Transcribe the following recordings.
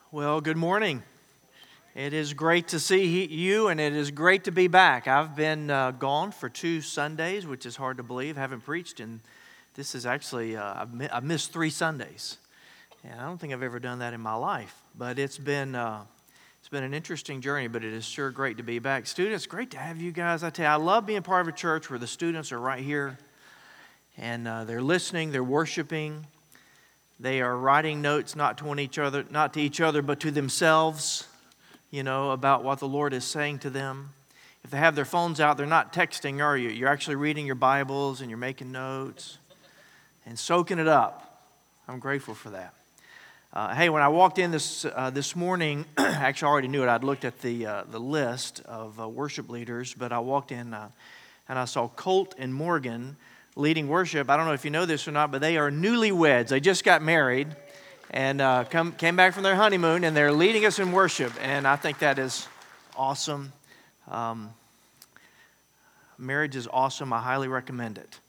Well, good morning. It is great to see you, and it is great to be back. I've been gone for 2 Sundays, which is hard to believe. Haven't preached, and this is actually, I've missed 3 Sundays. And I don't think I've ever done that in my life. But it's been an interesting journey, but it is sure great to be back. Students, great to have you guys. I tell you, I love being part of a church where the students are right here, and they're listening, they're worshiping. They are writing notes not to each other, but to themselves, about what the Lord is saying to them. If they have their phones out, they're not texting, are you? You're actually reading your Bibles and you're making notes and soaking it up. I'm grateful for that. Hey, when I walked in this morning, actually I already knew it. I'd looked at the list of worship leaders, but I walked in and I saw Colt and Morgan leading worship. I don't know if you know this or not, but they are newlyweds. They just got married and came back from their honeymoon, and they're leading us in worship. And I think that is awesome. Marriage is awesome. I highly recommend it.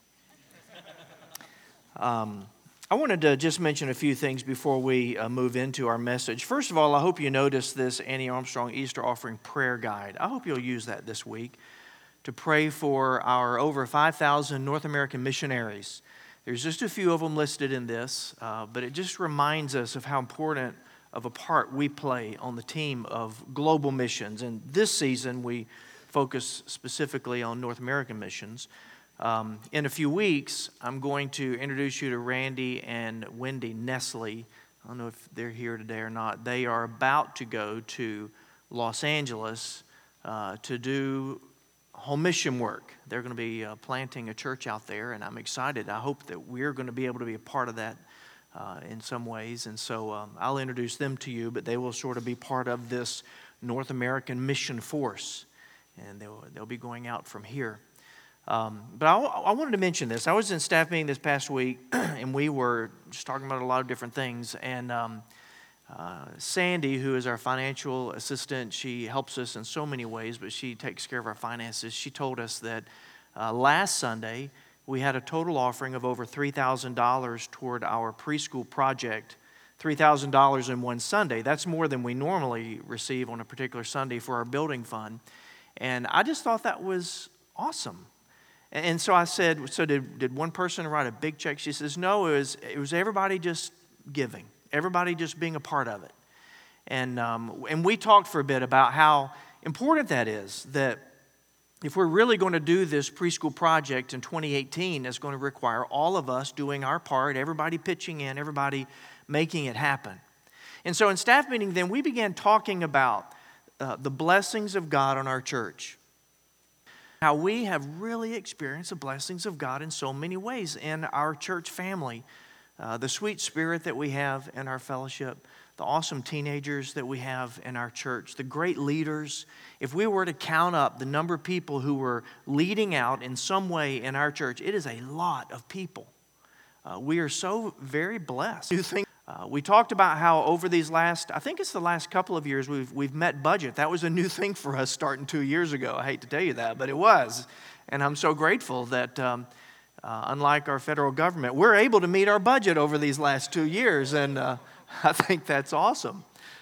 I wanted to just mention a few things before we move into our message. First of all, I hope you noticed this Annie Armstrong Easter Offering Prayer Guide. I hope you'll use that this week to pray for our over 5,000 North American missionaries. There's just a few of them listed in this, but it just reminds us of how important of a part we play on the team of global missions. And this season, we focus specifically on North American missions. In a few weeks, I'm going to introduce you to Randy and Wendy Nestle. I don't know if they're here today or not. They are about to go to Los Angeles to do home mission work. They're going to be planting a church out there, and I'm excited. I hope that we're going to be able to be a part of that in some ways. And so I'll introduce them to you, but they will sort of be part of this North American mission force, and they'll be going out from here. But I wanted to mention this. I was in staff meeting this past week, and we were just talking about a lot of different things. And Sandy, who is our financial assistant, she helps us in so many ways, but she takes care of our finances. She told us that last Sunday, we had a total offering of over $3,000 toward our preschool project. $3,000 in one Sunday. That's more than we normally receive on a particular Sunday for our building fund. And I just thought that was awesome. And so I said, so did one person write a big check? She says, no, it was everybody just giving. Everybody just being a part of it. And we talked for a bit about how important that is, that if we're really going to do this preschool project in 2018, it's going to require all of us doing our part, everybody pitching in, everybody making it happen. And so in staff meeting then, we began talking about the blessings of God on our church. How we have really experienced the blessings of God in so many ways in our church family. The sweet spirit that we have in our fellowship, the awesome teenagers that we have in our church, the great leaders. If we were to count up the number of people who were leading out in some way in our church, it is a lot of people. We are so very blessed. We talked about how over these last couple of years, we've met budget. That was a new thing for us starting 2 years ago. I hate to tell you that, but it was. And I'm so grateful that unlike our federal government, we're able to meet our budget over these last 2 years, and I think that's awesome.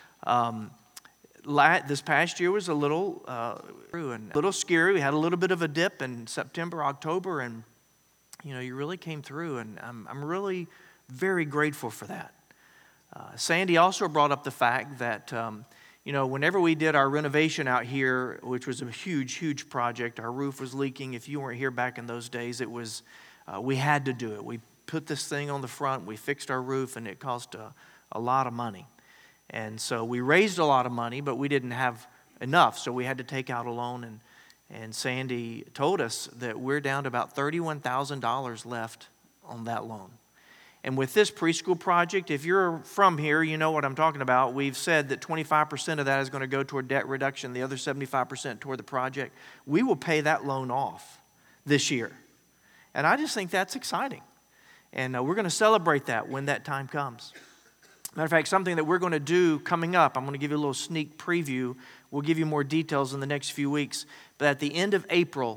This past year was a little scary. We had a little bit of a dip in September, October, and you really came through, and I'm really very grateful for that. Sandy also brought up the fact that whenever we did our renovation out here, which was a huge, huge project, our roof was leaking. If you weren't here back in those days, it was we had to do it. We put this thing on the front, we fixed our roof, and it cost a lot of money. And so we raised a lot of money, but we didn't have enough, so we had to take out a loan. And Sandy told us that we're down to about $31,000 left on that loan. And with this preschool project, if you're from here, you know what I'm talking about. We've said that 25% of that is going to go toward debt reduction, the other 75% toward the project. We will pay that loan off this year. And I just think that's exciting. And we're going to celebrate that when that time comes. Matter of fact, something that we're going to do coming up, I'm going to give you a little sneak preview. We'll give you more details in the next few weeks. But at the end of April,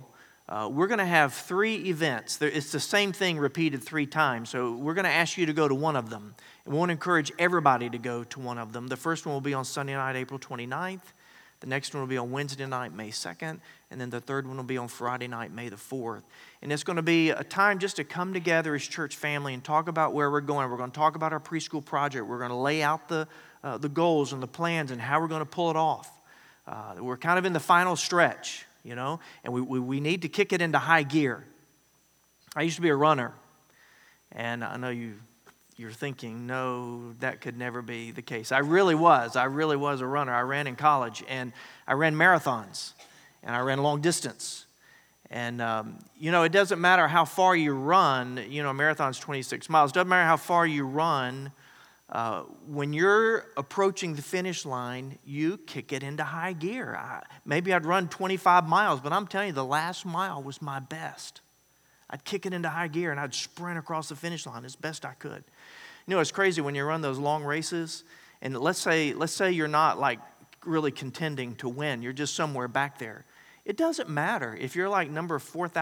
we're going to have 3 events. It's the same thing repeated 3 times. So we're going to ask you to go to one of them. And we want to encourage everybody to go to one of them. The first one will be on Sunday night, April 29th. The next one will be on Wednesday night, May 2nd. And then the third one will be on Friday night, May the 4th. And it's going to be a time just to come together as church family and talk about where we're going. We're going to talk about our preschool project. We're going to lay out the goals and the plans and how we're going to pull it off. We're kind of in the final stretch, you know, and we need to kick it into high gear. I used to be a runner, and I know you're thinking, no, that could never be the case. I really was a runner. I ran in college, and I ran marathons, and I ran long distance. And, you know, it doesn't matter how far you run. You know, a marathon's 26 miles. It doesn't matter how far you run. When you're approaching the finish line, you kick it into high gear. Maybe I'd run 25 miles, but I'm telling you, the last mile was my best. I'd kick it into high gear, and I'd sprint across the finish line as best I could. You know, it's crazy when you run those long races, and let's say you're not like really contending to win. You're just somewhere back there. It doesn't matter if you're like number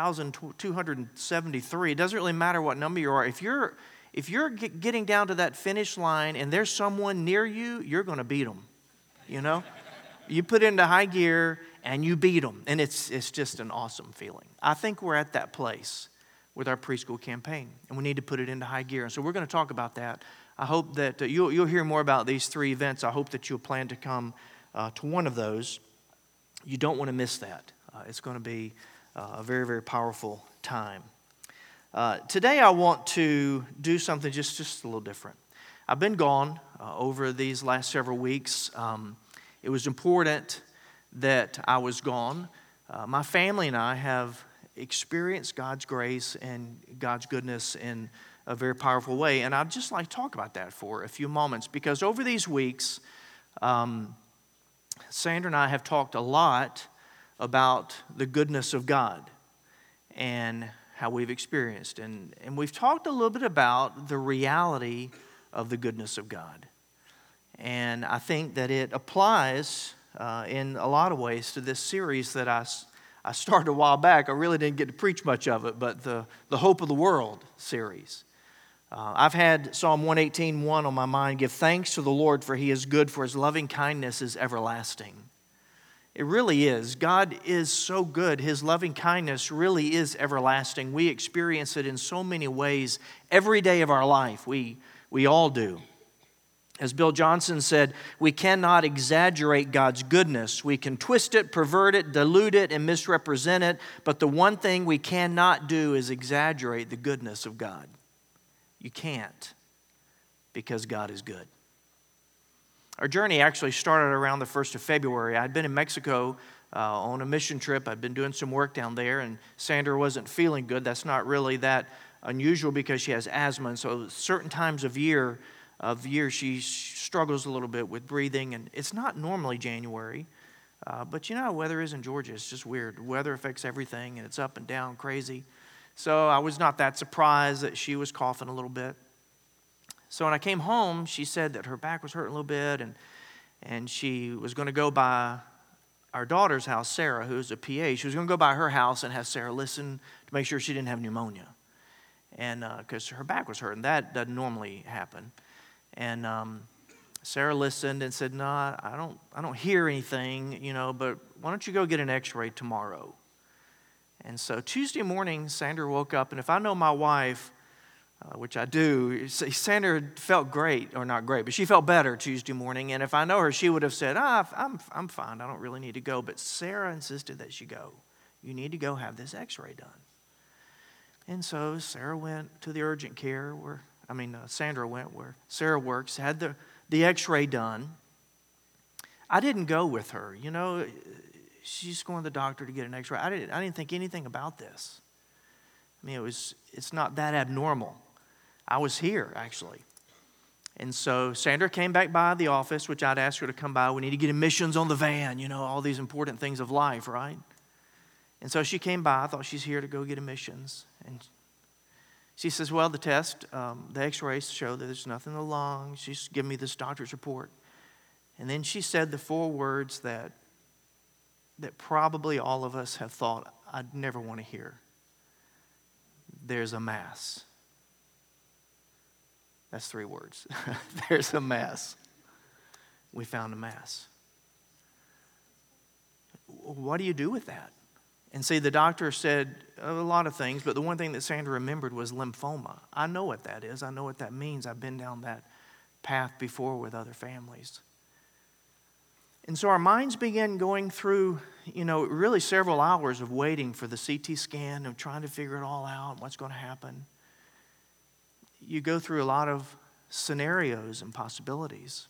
4,273. It doesn't really matter what number you are. If you're getting down to that finish line and there's someone near you, you're going to beat them, you know? You put it into high gear and you beat them, and it's just an awesome feeling. I think we're at that place with our preschool campaign, and we need to put it into high gear. And so we're going to talk about that. I hope that you'll hear more about these 3 events. I hope that you'll plan to come to one of those. You don't want to miss that. It's going to be a very, very powerful time. Today I want to do something just a little different. I've been gone over these last several weeks. It was important that I was gone. My family and I have experienced God's grace and God's goodness in a very powerful way. And I'd just like to talk about that for a few moments, because over these weeks, Sandra and I have talked a lot about the goodness of God and how we've experienced. And we've talked a little bit about the reality of the goodness of God. And I think that it applies in a lot of ways to this series that I started a while back. I really didn't get to preach much of it, but the Hope of the World series. I've had Psalm 118:1 on my mind. Give thanks to the Lord, for He is good, for His loving kindness is everlasting. It really is. God is so good. His loving kindness really is everlasting. We experience it in so many ways every day of our life. We all do. As Bill Johnson said, we cannot exaggerate God's goodness. We can twist it, pervert it, dilute it, and misrepresent it. But the one thing we cannot do is exaggerate the goodness of God. You can't, because God is good. Our journey actually started around the 1st of February. I'd been in Mexico on a mission trip. I'd been doing some work down there, and Sandra wasn't feeling good. That's not really that unusual because she has asthma, and so certain times of year she struggles a little bit with breathing, and it's not normally January. But you know how weather is in Georgia. It's just weird. Weather affects everything, and it's up and down crazy. So I was not that surprised that she was coughing a little bit. So when I came home, she said that her back was hurting a little bit, and she was going to go by our daughter's house, Sarah, who's a PA. She was going to go by her house and have Sarah listen to make sure she didn't have pneumonia, and because her back was hurting. That doesn't normally happen. And Sarah listened and said, "No, I don't hear anything, you know, but why don't you go get an X-ray tomorrow?" And so Tuesday morning, Sandra woke up, and if I know my wife, which I do, Sandra felt great, or not great, but she felt better Tuesday morning. And if I know her, she would have said, I'm fine, I don't really need to go. But Sarah insisted that she go. You need to go have this X-ray done. And so Sarah went to the urgent care Sandra went where Sarah works, had the X-ray done. I didn't go with her. You know, she's going to the doctor to get an X-ray. I didn't think anything about this. I mean, it's not that abnormal. I was here, actually. And so Sandra came back by the office, which I'd asked her to come by. We need to get emissions on the van, you know, all these important things of life, right? And so she came by. I thought she's here to go get emissions. And she says, well, the test, the X-rays show that there's nothing in the lungs. She's given me this doctor's report. And then she said the 4 words that that probably all of us have thought, I'd never want to hear. There's a mass. That's 3 words. There's a mass. We found a mass. What do you do with that? And see, the doctor said a lot of things, but the one thing that Sandra remembered was lymphoma. I know what that is. I know what that means. I've been down that path before with other families. And so our minds began going through, really several hours of waiting for the CT scan and trying to figure it all out, what's going to happen. You go through a lot of scenarios and possibilities.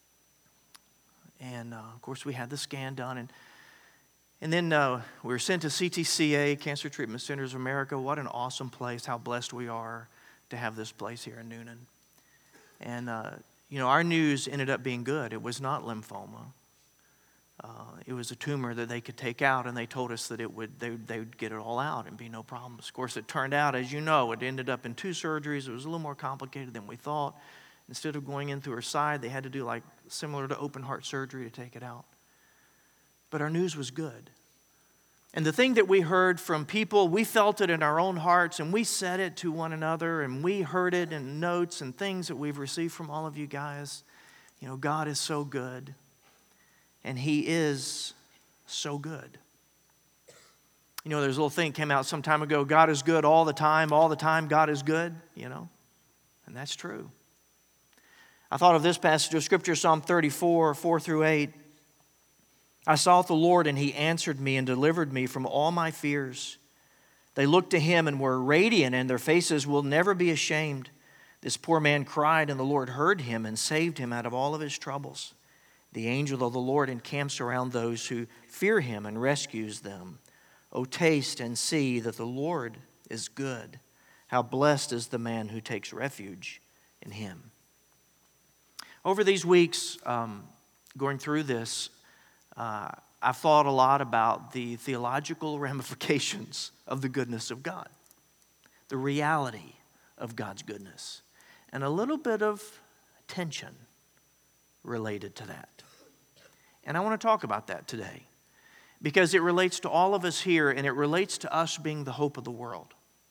And, of course, we had the scan done. And then we were sent to CTCA, Cancer Treatment Centers of America. What an awesome place. How blessed we are to have this place here in Newnan. And, our news ended up being good. It was not lymphoma. It was a tumor that they could take out, and they told us that they would get it all out and be no problems. Of course, it turned out, as you know, it ended up in 2 surgeries. It was a little more complicated than we thought. Instead of going in through her side, they had to do similar to open heart surgery to take it out. But our news was good. And the thing that we heard from people, we felt it in our own hearts, and we said it to one another, and we heard it in notes and things that we've received from all of you guys. God is so good. And He is so good. There's a little thing that came out some time ago, God is good all the time God is good, And that's true. I thought of this passage of Scripture, Psalm 34, 4 through 8. I sought the Lord, and He answered me and delivered me from all my fears. They looked to Him and were radiant, and their faces will never be ashamed. This poor man cried, and the Lord heard him and saved him out of all of his troubles. The angel of the Lord encamps around those who fear Him and rescues them. O taste and see that the Lord is good. How blessed is the man who takes refuge in Him. Over these weeks, going through this, I've thought a lot about the theological ramifications of the goodness of God, the reality of God's goodness, and a little bit of tension related to that. And I want to talk about that today because it relates to all of us here, and it relates to us being the hope of the world.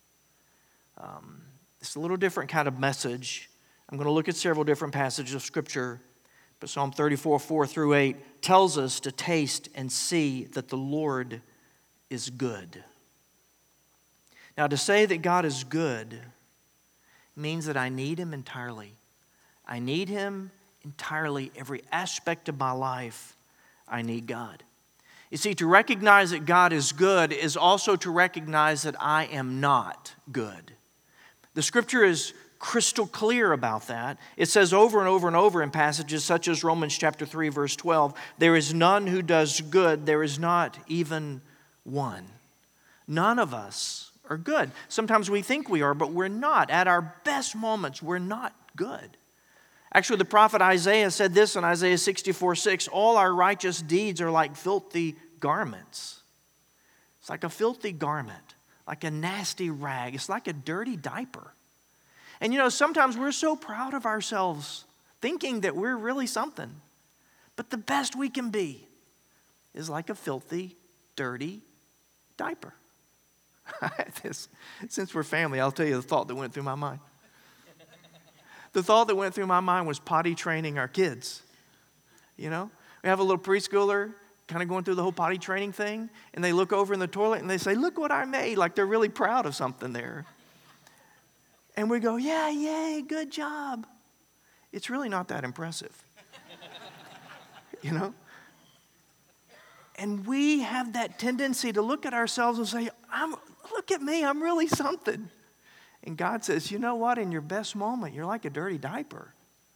It's a little different kind of message. I'm going to look at several different passages of Scripture, but Psalm 34, 4 through 8 tells us to taste and see that the Lord is good. Now, to say that God is good means that I need Him entirely. I need Him entirely. Every aspect of my life, I need God. You see, to recognize that God is good is also to recognize that I am not good. The Scripture is crystal clear about that. It says over and over and over in passages such as Romans chapter 3, verse 12, there is none who does good, there is not even one. None of us are good. Sometimes we think we are, but we're not. At our best moments, we're not good. Actually, the prophet Isaiah said this in Isaiah 64:6, all our righteous deeds are like filthy garments. It's like a filthy garment, like a nasty rag. It's like a dirty diaper. And sometimes we're so proud of ourselves, thinking that we're really something. But the best we can be is like a filthy, dirty diaper. Since we're family, I'll tell you the thought that went through my mind. The thought that went through my mind was potty training our kids. We have a little preschooler kind of going through the whole potty training thing, and they look over in the toilet and they say, look what I made, like they're really proud of something there. And we go, yeah, yay, good job. It's really not that impressive. And we have that tendency to look at ourselves and say, look at me, I'm really something. And God says, you know what? In your best moment, you're like a dirty diaper.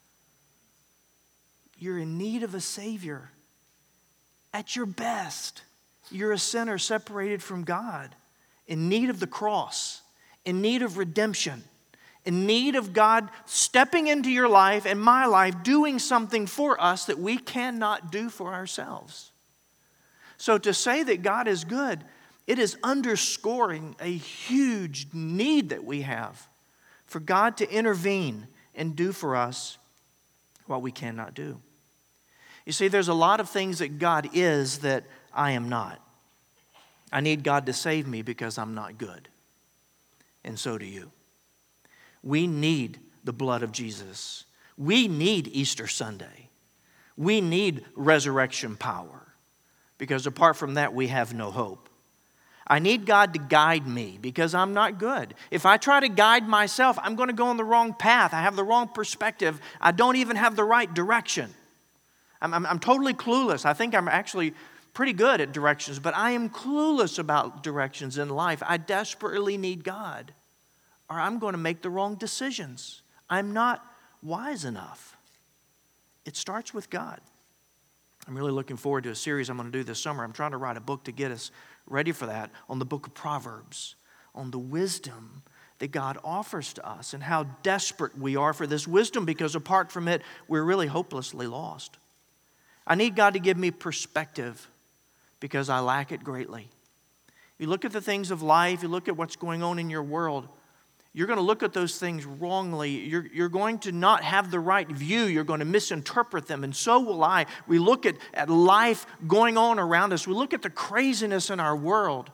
You're in need of a Savior. At your best, you're a sinner separated from God, in need of the cross, in need of redemption, in need of God stepping into your life and my life, doing something for us that we cannot do for ourselves. So to say that God is good, it is underscoring a huge need that we have for God to intervene and do for us what we cannot do. You see, there's a lot of things that God is that I am not. I need God to save me because I'm not good. And so do you. We need the blood of Jesus. We need Easter Sunday. We need resurrection power, because apart from that, we have no hope. I need God to guide me because I'm not good. If I try to guide myself, I'm going to go on the wrong path. I have the wrong perspective. I don't even have the right direction. I'm totally clueless. I think I'm actually pretty good at directions, but I am clueless about directions in life. I desperately need God, or I'm going to make the wrong decisions. I'm not wise enough. It starts with God. I'm really looking forward to a series I'm going to do this summer. I'm trying to write a book to get us ready for that, on the book of Proverbs, on the wisdom that God offers to us and how desperate we are for this wisdom, because apart from it, we're really hopelessly lost. I need God to give me perspective because I lack it greatly. You look at the things of life, you look at what's going on in your world, you're going to look at those things wrongly. You're going to not have the right view. You're going to misinterpret them, and so will I. We look at life going on around us. We look at the craziness in our world.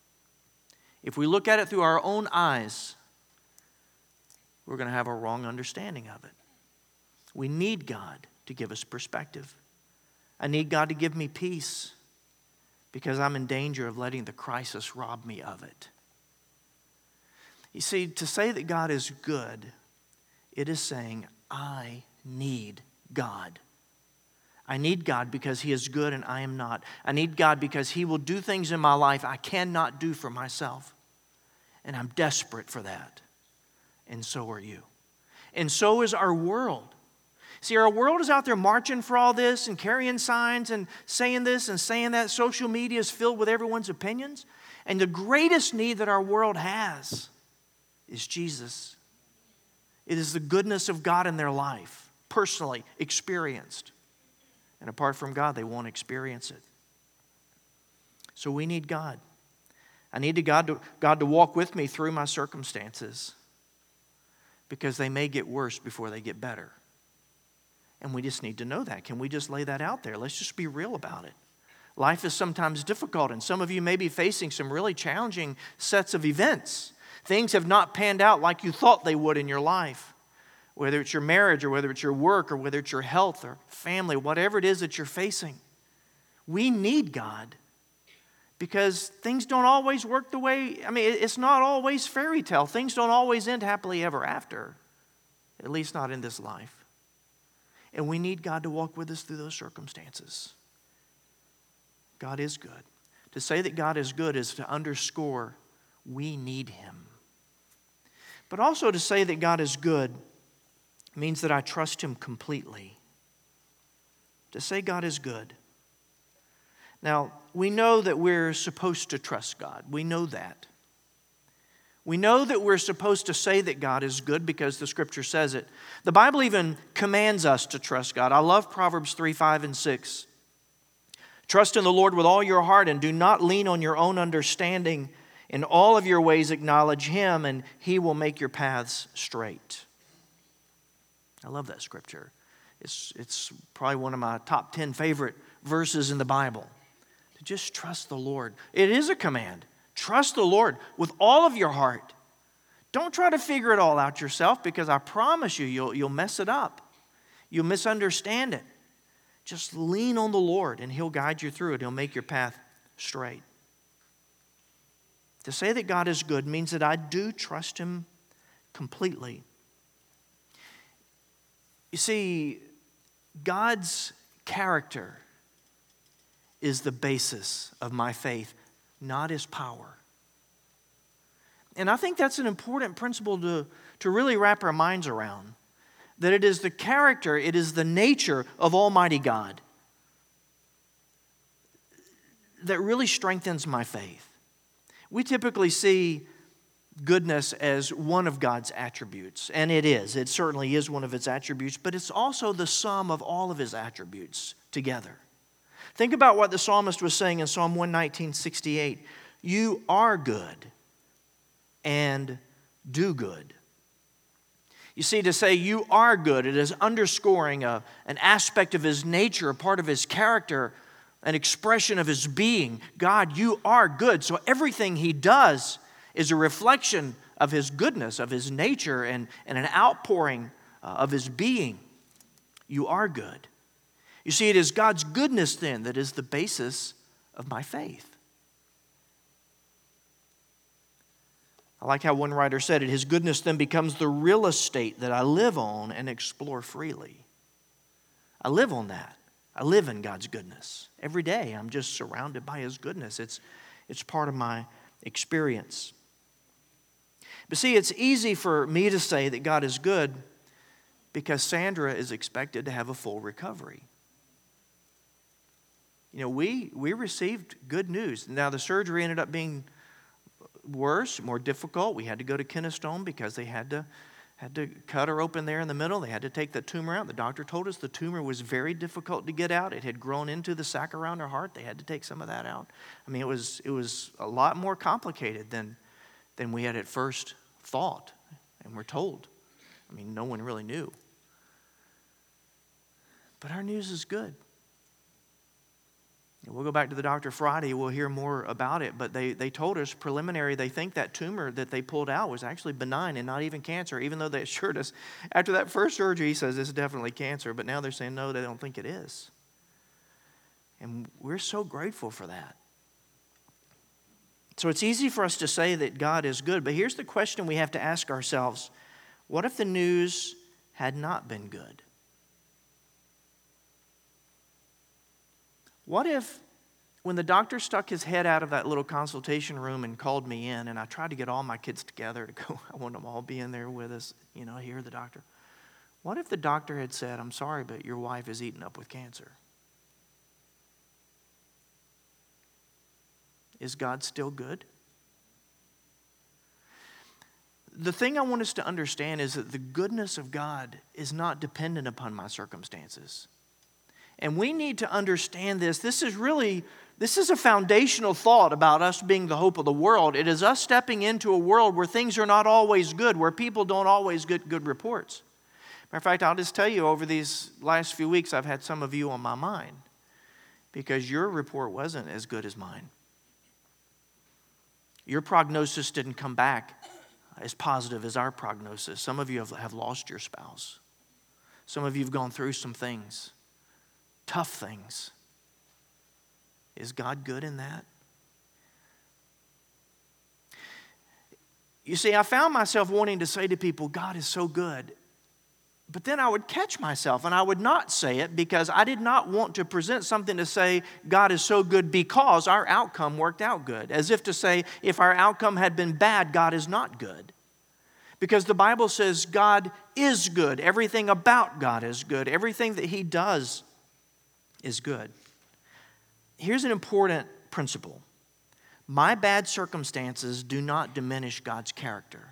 If we look at it through our own eyes, we're going to have a wrong understanding of it. We need God to give us perspective. I need God to give me peace because I'm in danger of letting the crisis rob me of it. You see, to say that God is good, it is saying, I need God. I need God because He is good and I am not. I need God because He will do things in my life I cannot do for myself. And I'm desperate for that. And so are you. And so is our world. See, our world is out there marching for all this and carrying signs and saying this and saying that. Social media is filled with everyone's opinions. And the greatest need that our world has is Jesus. It is the goodness of God in their life, personally experienced. And apart from God, they won't experience it. So we need God. I need God to walk with me through my circumstances, because they may get worse before they get better. And we just need to know that. Can we just lay that out there? Let's just be real about it. Life is sometimes difficult, and some of you may be facing some really challenging sets of events. Things have not panned out like you thought they would in your life, whether it's your marriage or whether it's your work or whether it's your health or family, whatever it is that you're facing. We need God because things don't always work the way, it's not always fairy tale. Things don't always end happily ever after, at least not in this life. And we need God to walk with us through those circumstances. God is good. To say that God is good is to underscore we need Him. But also to say that God is good means that I trust Him completely. To say God is good. Now, we know that we're supposed to trust God. We know that. We know that we're supposed to say that God is good because the Scripture says it. The Bible even commands us to trust God. I love Proverbs 3, 5, and 6. Trust in the Lord with all your heart and do not lean on your own understanding. In all of your ways acknowledge Him, and He will make your paths straight. I love that scripture. It's probably one of my top 10 favorite verses in the Bible. To just trust the Lord. It is a command. Trust the Lord with all of your heart. Don't try to figure it all out yourself, because I promise you, you'll mess it up. You'll misunderstand it. Just lean on the Lord, and He'll guide you through it. He'll make your path straight. To say that God is good means that I do trust Him completely. You see, God's character is the basis of my faith, not His power. And I think that's an important principle to really wrap our minds around. That it is the character, it is the nature of Almighty God that really strengthens my faith. We typically see goodness as one of God's attributes, and it is. It certainly is one of His attributes, but it's also the sum of all of His attributes together. Think about what the psalmist was saying in Psalm 119:68. You are good and do good. You see, to say you are good, it is underscoring an aspect of His nature, a part of His character an expression of his being. God, you are good. So everything he does is a reflection of his goodness, of his nature, and an outpouring of his being. You are good. You see, it is God's goodness then that is the basis of my faith. I like how one writer said it, his goodness then becomes the real estate that I live on and explore freely. I live on that. I live in God's goodness. Every day I'm just surrounded by his goodness. It's part of my experience. But see, it's easy for me to say that God is good because Sandra is expected to have a full recovery. You know, we received good news. Now, the surgery ended up being worse, more difficult. We had to go to Kennestone because they had to cut her open there in the middle. They had to take the tumor out. The doctor told us the tumor was very difficult to get out. It had grown into the sac around her heart. They had to take some of that out. I mean, it was a lot more complicated than we had at first thought and were told. I mean, no one really knew. But our news is good. We'll go back to the doctor Friday. We'll hear more about it. But they told us preliminary, they think that tumor that they pulled out was actually benign and not even cancer, even though they assured us after that first surgery, he says, this is definitely cancer. But now they're saying, no, they don't think it is. And we're so grateful for that. So it's easy for us to say that God is good. But here's the question we have to ask ourselves. What if the news had not been good? What if, when the doctor stuck his head out of that little consultation room and called me in, and I tried to get all my kids together to go, I want them all be in there with us, hear the doctor. What if the doctor had said, I'm sorry, but your wife is eaten up with cancer? Is God still good? The thing I want us to understand is that the goodness of God is not dependent upon my circumstances. And we need to understand this. This is a foundational thought about us being the hope of the world. It is us stepping into a world where things are not always good, where people don't always get good reports. Matter of fact, I'll just tell you, over these last few weeks, I've had some of you on my mind because your report wasn't as good as mine. Your prognosis didn't come back as positive as our prognosis. Some of you have lost your spouse. Some of you have gone through some things. Tough things. Is God good in that? You see, I found myself wanting to say to people, God is so good. But then I would catch myself and I would not say it because I did not want to present something to say God is so good because our outcome worked out good. As if to say, if our outcome had been bad, God is not good. Because the Bible says God is good. Everything about God is good. Everything that he does is good. Here's an important principle. My bad circumstances do not diminish God's character.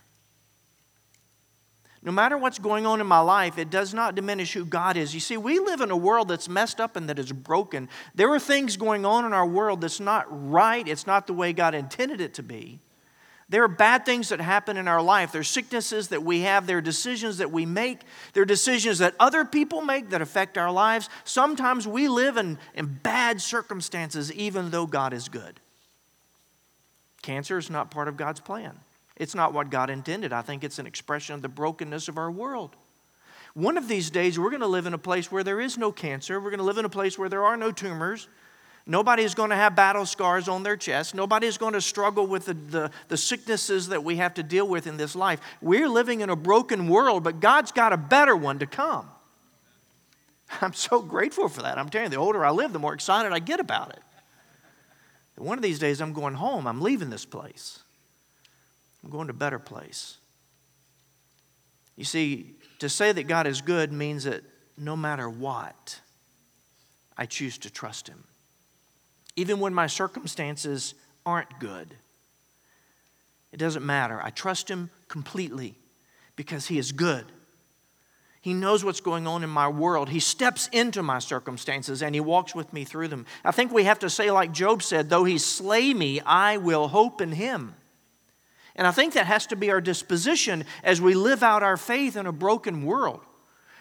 No matter what's going on in my life, it does not diminish who God is. You see, we live in a world that's messed up and that is broken. There are things going on in our world that's not right. It's not the way God intended it to be. There are bad things that happen in our life. There are sicknesses that we have. There are decisions that we make. There are decisions that other people make that affect our lives. Sometimes we live in bad circumstances even though God is good. Cancer is not part of God's plan. It's not what God intended. I think it's an expression of the brokenness of our world. One of these days, we're going to live in a place where there is no cancer. We're going to live in a place where there are no tumors. Nobody is going to have battle scars on their chest. Nobody is going to struggle with the sicknesses that we have to deal with in this life. We're living in a broken world, but God's got a better one to come. I'm so grateful for that. I'm telling you, the older I live, the more excited I get about it. One of these days, I'm going home. I'm leaving this place. I'm going to a better place. You see, to say that God is good means that no matter what, I choose to trust him. Even when my circumstances aren't good, it doesn't matter. I trust him completely because he is good. He knows what's going on in my world. He steps into my circumstances and he walks with me through them. I think we have to say like Job said, though he slay me, I will hope in him. And I think that has to be our disposition as we live out our faith in a broken world.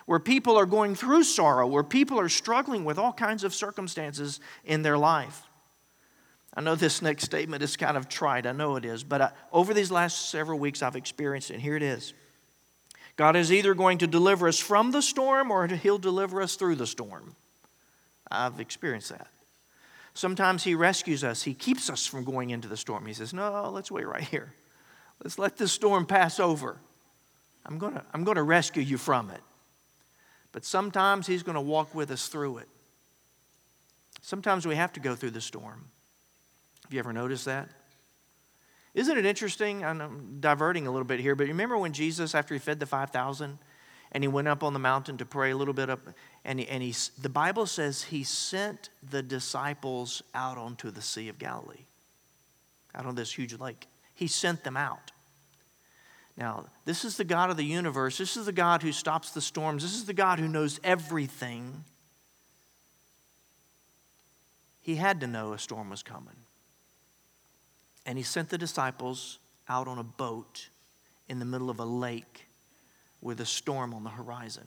where people are going through sorrow, where people are struggling with all kinds of circumstances in their life. I know this next statement is kind of trite. I know it is. But over these last several weeks, I've experienced it. And here it is. God is either going to deliver us from the storm or He'll deliver us through the storm. I've experienced that. Sometimes He rescues us. He keeps us from going into the storm. He says, no, let's wait right here. Let's let this storm pass over. I'm going to rescue you from it. But sometimes He's going to walk with us through it. Sometimes we have to go through the storm. Have you ever noticed that? Isn't it interesting? I'm diverting a little bit here, but you remember when Jesus, after He fed the 5,000, and He went up on the mountain to pray a little bit up, and the Bible says He sent the disciples out onto the Sea of Galilee, out on this huge lake. He sent them out. Now, this is the God of the universe. This is the God who stops the storms. This is the God who knows everything. He had to know a storm was coming. And He sent the disciples out on a boat in the middle of a lake with a storm on the horizon.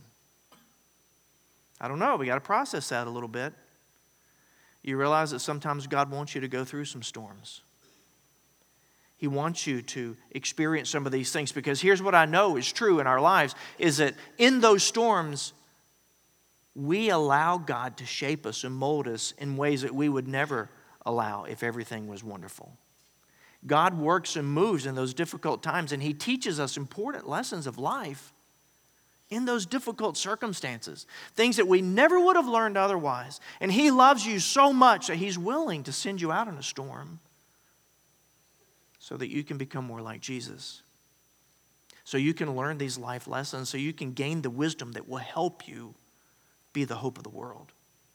I don't know. We got to process that a little bit. You realize that sometimes God wants you to go through some storms. He wants you to experience some of these things, because here's what I know is true in our lives, is that in those storms, we allow God to shape us and mold us in ways that we would never allow if everything was wonderful. God works and moves in those difficult times, and He teaches us important lessons of life in those difficult circumstances, things that we never would have learned otherwise. And He loves you so much that He's willing to send you out in a storm so that you can become more like Jesus, so you can learn these life lessons, so you can gain the wisdom that will help you be the hope of the world.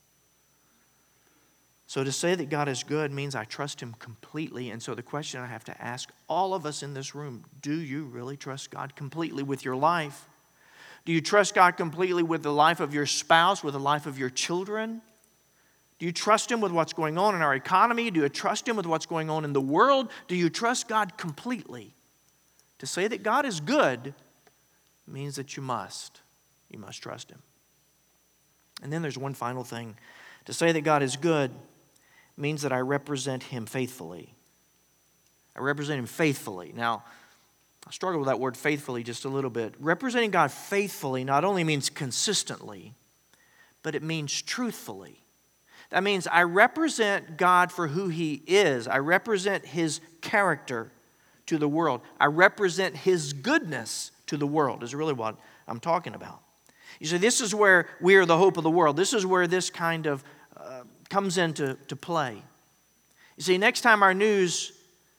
So to say that God is good means I trust Him completely. And so the question I have to ask all of us in this room, do you really trust God completely with your life? Do you trust God completely with the life of your spouse, with the life of your children? Do you trust Him with what's going on in our economy? Do you trust Him with what's going on in the world? Do you trust God completely? To say that God is good means that you must trust Him. And then there's one final thing. To say that God is good means that I represent Him faithfully. I represent Him faithfully. Now, I struggle with that word faithfully just a little bit. Representing God faithfully not only means consistently, but it means truthfully. That means I represent God for who He is. I represent His character to the world. I represent His goodness to the world is really what I'm talking about. You see, this is where we are the hope of the world. This is where this kind of comes into play. You see, next time our news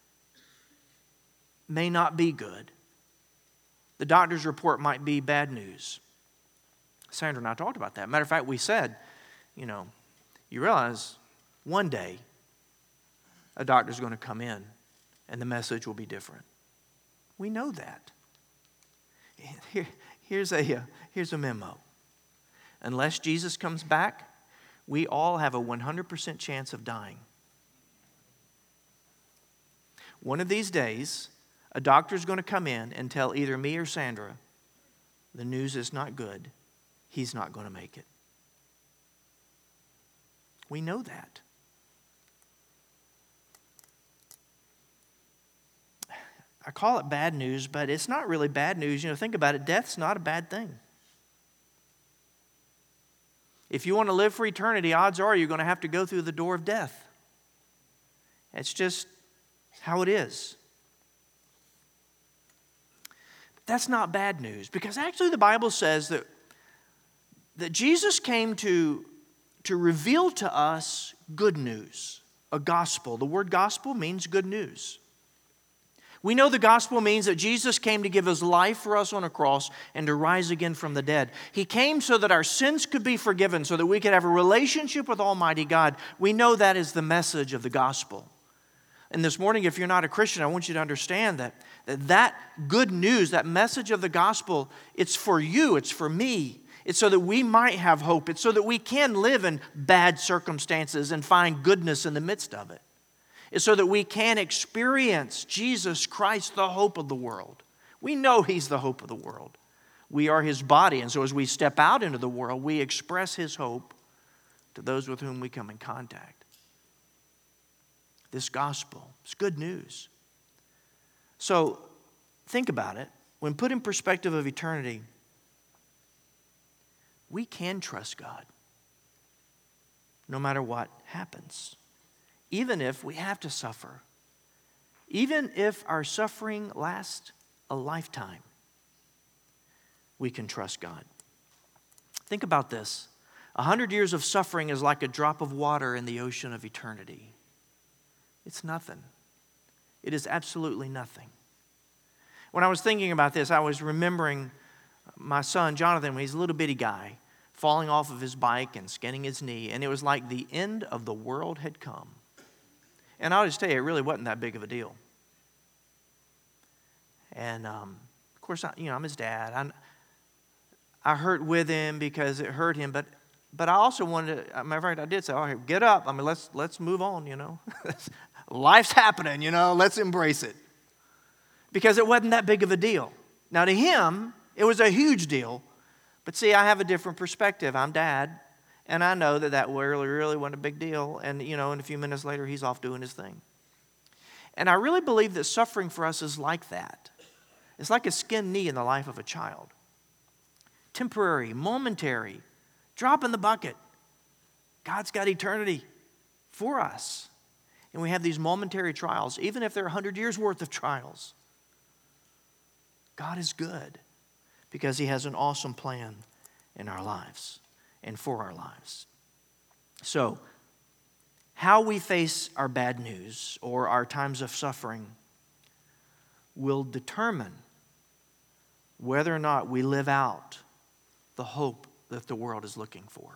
may not be good. The doctor's report might be bad news. Sandra and I talked about that. Matter of fact, we said, you realize one day a doctor's going to come in and the message will be different. We know that. Here's a memo. Unless Jesus comes back, we all have a 100% chance of dying. One of these days, a doctor's going to come in and tell either me or Sandra, the news is not good. He's not going to make it. We know that. I call it bad news, but it's not really bad news. Think about it. Death's not a bad thing. If you want to live for eternity, odds are you're going to have to go through the door of death. It's just how it is. That's not bad news, because actually the Bible says that Jesus came to reveal to us good news, a gospel. The word gospel means good news. We know the gospel means that Jesus came to give His life for us on a cross and to rise again from the dead. He came so that our sins could be forgiven, so that we could have a relationship with Almighty God. We know that is the message of the gospel. And this morning, if you're not a Christian, I want you to understand that good news, that message of the gospel, it's for you, it's for me. It's so that we might have hope. It's so that we can live in bad circumstances and find goodness in the midst of it. It's so that we can experience Jesus Christ, the hope of the world. We know He's the hope of the world. We are his body. And so as we step out into the world, we express his hope to those with whom we come in contact. This gospel is good news. So think about it. When put in perspective of eternity, we can trust God no matter what happens. Even if we have to suffer. Even if our suffering lasts a lifetime, we can trust God. Think about this. 100 years of suffering is like a drop of water in the ocean of eternity. It's nothing. It is absolutely nothing. When I was thinking about this, I was remembering my son, Jonathan, when he's a little bitty guy, falling off of his bike and skinning his knee, and it was like the end of the world had come. And I'll just tell you, it really wasn't that big of a deal. And, of course, I'm his dad. I hurt with him because it hurt him, but I also wanted to, matter of fact, I did say, all right, get up. I mean, let's move on, Life's happening, let's embrace it. Because it wasn't that big of a deal. Now, to him, it was a huge deal. But see, I have a different perspective. I'm dad, and I know that really wasn't a big deal. And, in a few minutes later, he's off doing his thing. And I really believe that suffering for us is like that. It's like a skinned knee in the life of a child. Temporary, momentary, drop in the bucket. God's got eternity for us. And we have these momentary trials, even if they're 100 years worth of trials. God is good because he has an awesome plan in our lives and for our lives. So, how we face our bad news or our times of suffering will determine whether or not we live out the hope that the world is looking for.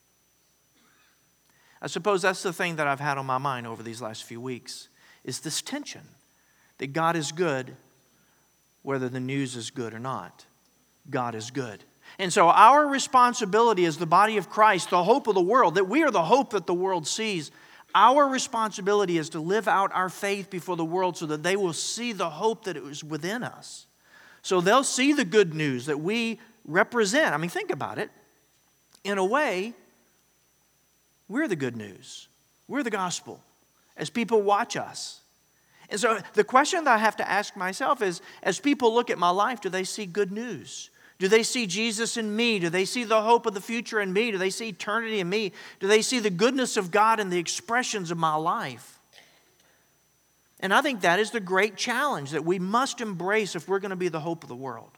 I suppose that's the thing that I've had on my mind over these last few weeks, is this tension that God is good whether the news is good or not. God is good. And so our responsibility as the body of Christ, the hope of the world, that we are the hope that the world sees, our responsibility is to live out our faith before the world so that they will see the hope that is within us. So they'll see the good news that we represent. I mean, think about it. In a way, we're the good news. We're the gospel as people watch us. And so the question that I have to ask myself is, as people look at my life, do they see good news? Do they see Jesus in me? Do they see the hope of the future in me? Do they see eternity in me? Do they see the goodness of God in the expressions of my life? And I think that is the great challenge that we must embrace if we're going to be the hope of the world.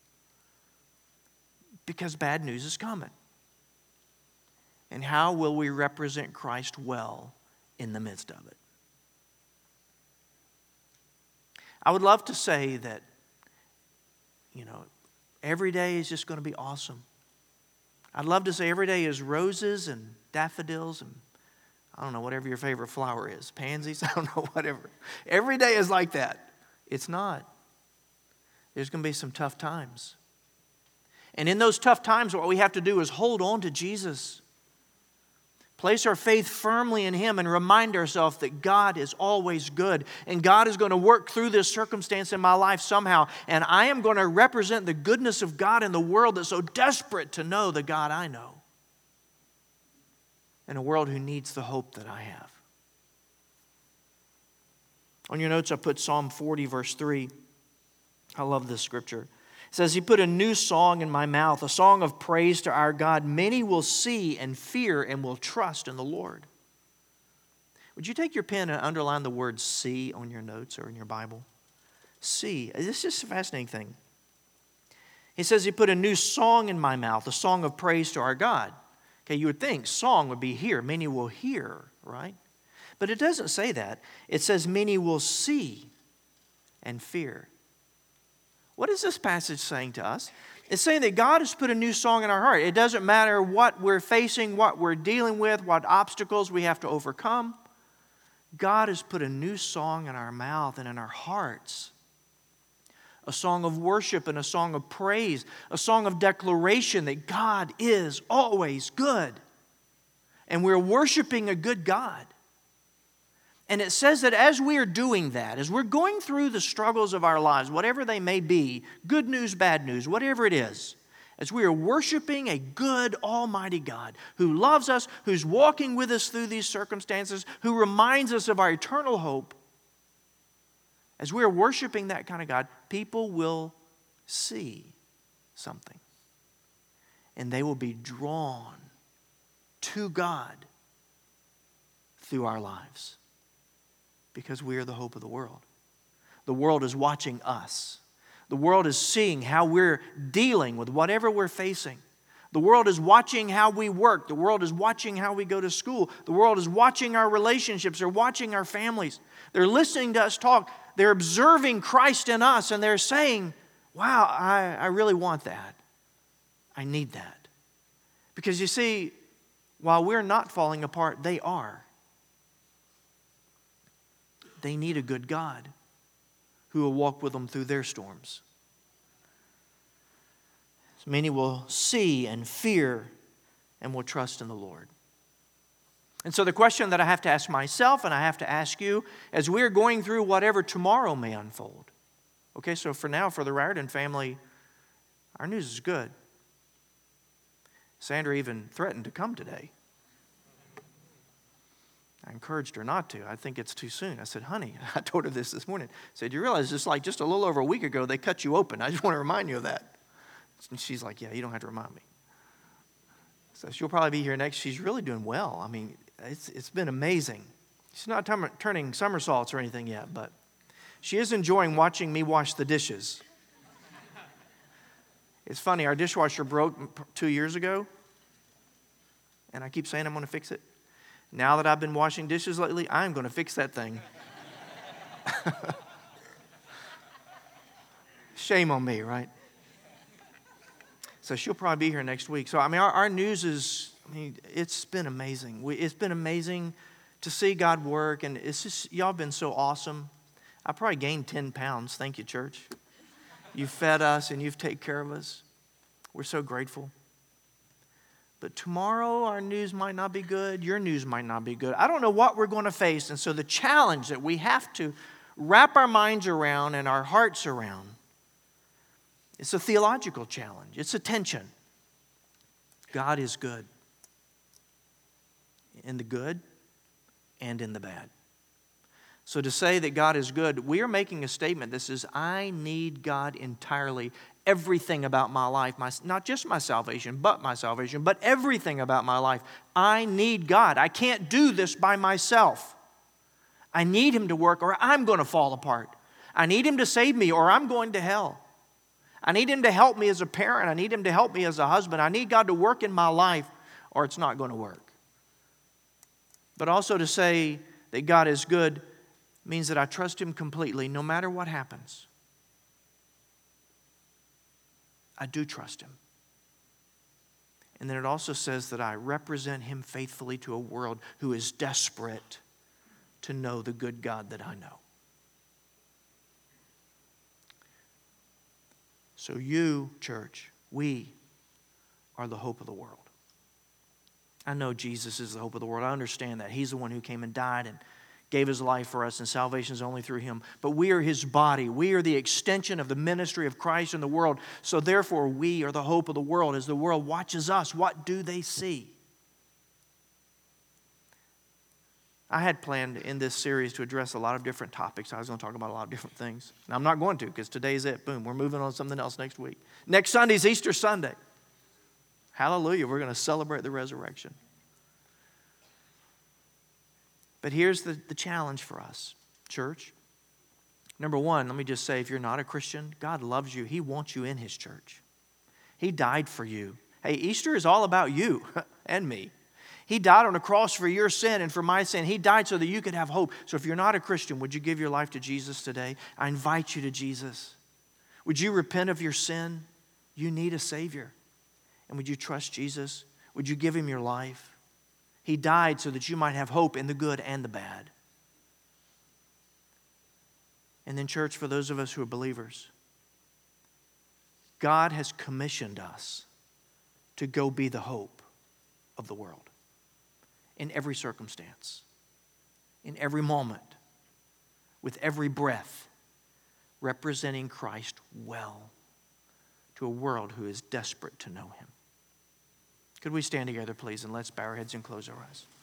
Because bad news is coming. And how will we represent Christ well in the midst of it? I would love to say that, every day is just going to be awesome. I'd love to say every day is roses and daffodils and, I don't know, whatever your favorite flower is. Pansies, I don't know, whatever. Every day is like that. It's not. There's going to be some tough times. And in those tough times, what we have to do is hold on to Jesus. Place our faith firmly in him and remind ourselves that God is always good. And God is going to work through this circumstance in my life somehow. And I am going to represent the goodness of God in the world that's so desperate to know the God I know. In a world who needs the hope that I have. On your notes, I put Psalm 40, verse 3. I love this scripture. It says, he put a new song in my mouth, a song of praise to our God. Many will see and fear and will trust in the Lord. Would you take your pen and underline the word see on your notes or in your Bible? See. This is just a fascinating thing. He says he put a new song in my mouth, a song of praise to our God. Okay, you would think song would be hear. Many will hear, right? But it doesn't say that. It says many will see and fear. What is this passage saying to us? It's saying that God has put a new song in our heart. It doesn't matter what we're facing, what we're dealing with, what obstacles we have to overcome. God has put a new song in our mouth and in our hearts. A song of worship and a song of praise. A song of declaration that God is always good. And we're worshiping a good God. And it says that as we are doing that, as we're going through the struggles of our lives, whatever they may be, good news, bad news, whatever it is, as we are worshiping a good, almighty God who loves us, who's walking with us through these circumstances, who reminds us of our eternal hope, as we are worshiping that kind of God, people will see something. And they will be drawn to God through our lives because we are the hope of the world. The world is watching us. The world is seeing how we're dealing with whatever we're facing. The world is watching how we work. The world is watching how we go to school. The world is watching our relationships. They're watching our families. They're listening to us talk. They're observing Christ in us, and they're saying, wow, I really want that. I need that. Because you see, while we're not falling apart, they are. They need a good God who will walk with them through their storms. So many will see and fear and will trust in the Lord. And so the question that I have to ask myself and I have to ask you as we're going through whatever tomorrow may unfold. Okay, so for now, for the Raritan family, our news is good. Sandra even threatened to come today. I encouraged her not to. I think it's too soon. I said, honey, I told her this morning. I said, you realize just a little over a week ago, they cut you open. I just want to remind you of that. And she's like, yeah, you don't have to remind me. So she'll probably be here next. She's really doing well. I mean, it's been amazing. She's not turning somersaults or anything yet, but she is enjoying watching me wash the dishes. It's funny, our dishwasher broke 2 years ago, and I keep saying I'm going to fix it. Now that I've been washing dishes lately, I'm going to fix that thing. Shame on me, right? So she'll probably be here next week. So, our news is, it's been amazing. It's been amazing to see God work, and it's just, y'all have been so awesome. I probably gained 10 pounds. Thank you, church. You've fed us, and you've taken care of us. We're so grateful. But tomorrow, our news might not be good. Your news might not be good. I don't know what we're going to face. And so the challenge that we have to wrap our minds around and our hearts around, it's a theological challenge. It's a tension. God is good in the good and in the bad. So to say that God is good, we are making a statement that says, I need God entirely. Everything about my life, not just my salvation, but everything about my life. I need God. I can't do this by myself. I need Him to work or I'm going to fall apart. I need Him to save me or I'm going to hell. I need Him to help me as a parent. I need Him to help me as a husband. I need God to work in my life or it's not going to work. But also to say that God is good means that I trust Him completely no matter what happens. I do trust Him. And then it also says that I represent Him faithfully to a world who is desperate to know the good God that I know. So you, church, we are the hope of the world. I know Jesus is the hope of the world. I understand that. He's the one who came and died and gave His life for us, and salvation is only through Him. But we are His body. We are the extension of the ministry of Christ in the world. So therefore, we are the hope of the world. As the world watches us, what do they see? I had planned in this series to address a lot of different topics. I was going to talk about a lot of different things. And I'm not going to because today's it. Boom, we're moving on to something else next week. Next Sunday's Easter Sunday. Hallelujah, we're going to celebrate the resurrection. But here's the challenge for us, church. Number one, let me just say, if you're not a Christian, God loves you. He wants you in His church. He died for you. Hey, Easter is all about you and me. He died on a cross for your sin and for my sin. He died so that you could have hope. So if you're not a Christian, would you give your life to Jesus today? I invite you to Jesus. Would you repent of your sin? You need a Savior. And would you trust Jesus? Would you give Him your life? He died so that you might have hope in the good and the bad. And then, church, for those of us who are believers, God has commissioned us to go be the hope of the world in every circumstance. in every moment, with every breath, representing Christ well to a world who is desperate to know him. Could we stand together, please, and let's bow our heads and close our eyes.